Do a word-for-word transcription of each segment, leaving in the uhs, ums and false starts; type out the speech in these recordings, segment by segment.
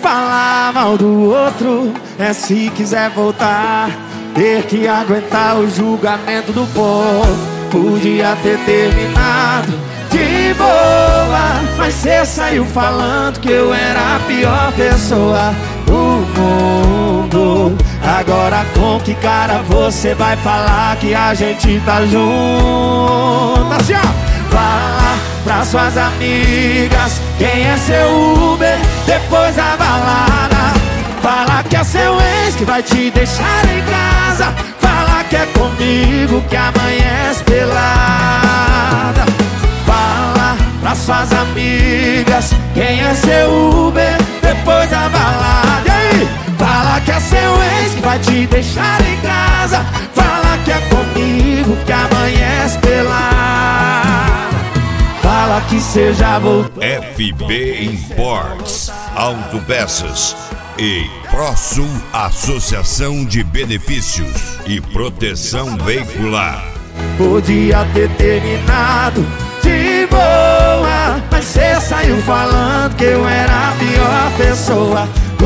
falar mal do outro é se quiser voltar, ter que aguentar o julgamento do povo. Podia ter terminado de boa, mas cê saiu falando que eu era a pior pessoa do mundo. Agora com que cara você vai falar que a gente tá junto? Assim, ó. Fala pra suas amigas quem é seu Uber depois da balada. Fala que é seu ex que vai te deixar em casa. Fala que é comigo que amanhece pelada. Fala pra suas amigas quem é seu Uber depois da balada. E aí? Fala que é seu ex que vai te deixar em casa. Fala que é comigo que amanhece pelada. Fala que cê já voltou. F B Imports, Autopeças e ProSul, Associação de Benefícios e Proteção Veicular. Podia ter terminado de boa, mas cê saiu falando que eu era a pior pessoa do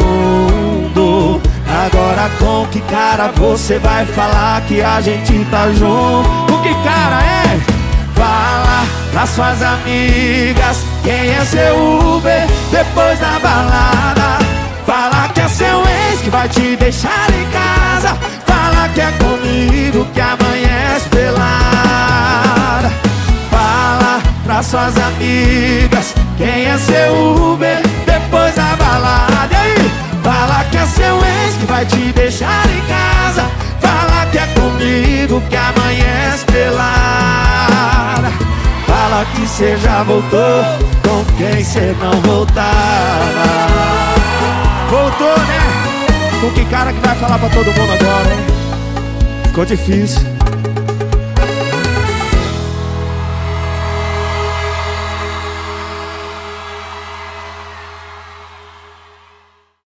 mundo. Agora com que cara você vai falar que a gente tá junto? Com que cara é? Fala pra suas amigas quem é seu Uber depois da balada. Fala que é seu ex que vai te deixar em casa. Fala que é comigo que amanhece pelada. Fala pra suas amigas quem é seu Uber depois da balada. E aí? Fala que é seu ex que vai te deixar em casa. Fala que é comigo que amanhece pelada. Fala que cê já voltou com quem cê não voltava. Voltou, né? Com que cara que vai falar pra todo mundo agora, hein? Ficou difícil.